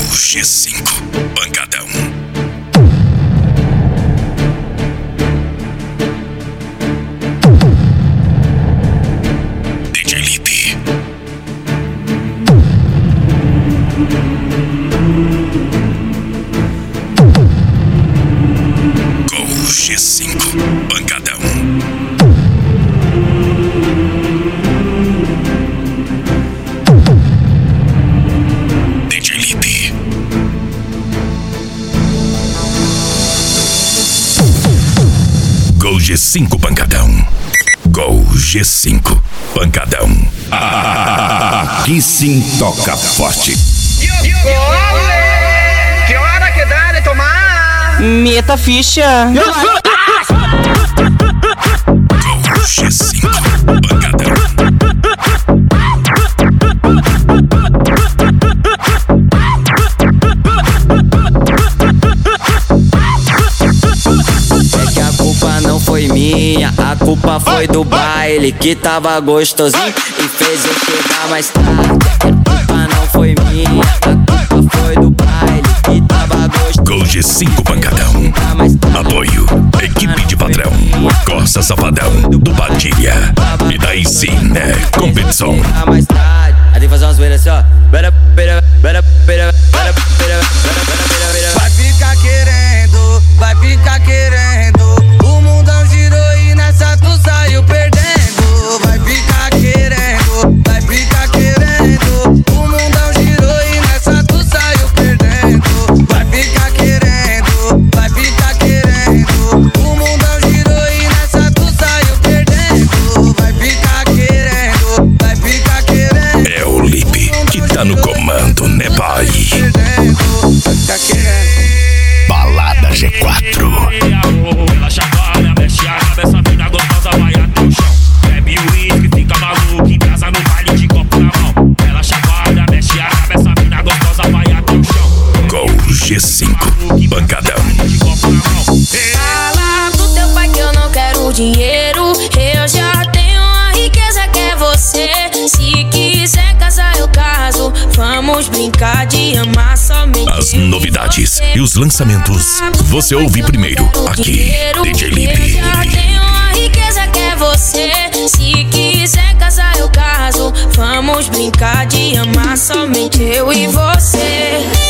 G5 Pancadão. DJ Lipe. Gol G5 Pancadão. DJ Lipe. Gol G5 Pancadão. Gol G5 Pancadão. Aqui sim toca forte. Que hora que dá de tomar? Meta ficha. Gol G5 Pancadão. É que a culpa não foi minha, a culpa foi do baile que tava gostosinho e fez eu chegar mais tarde. A culpa não foi minha, a culpa foi do baile que tava gostosinho. Gol G5 Pancadão. Apoio, equipe de patrão, Costa Safadão, do Padilha. E daí sim, né? Competição. Mais tarde, aí tem que fazer uma zoeira assim, ó. Vai ficar querendo. O mundão girou e nessa tu saiu perdendo. Vai ficar querendo, vai ficar querendo. O mundão girou e nessa tu saiu perdendo. Vai ficar querendo, vai ficar querendo. O mundão girou e nessa tu saiu perdendo. Vai ficar querendo, vai ficar querendo. É o Lipe que tá no comando, né, pai? Vai ficar querendo. Balada G4. Ela chacoalha, mexe a cabeça, mina gostosa, vai até o chão. Bebe o uísque, fica maluco, em casa no baile de copo na mão. Ela chacoalha, mexe a cabeça, mina gostosa, vai até o chão. Gol G5 Pancadão. Fala pro teu pai que eu não quero dinheiro. Eu já tenho a riqueza que é você. Se quiser casar eu caso. Vamos brincar de amar somente. As novidades e os lançamentos você ouve primeiro aqui, DJ Lipe. Eu já tenho a riqueza que é você. Se quiser casar eu caso. Vamos brincar de amar somente eu e você.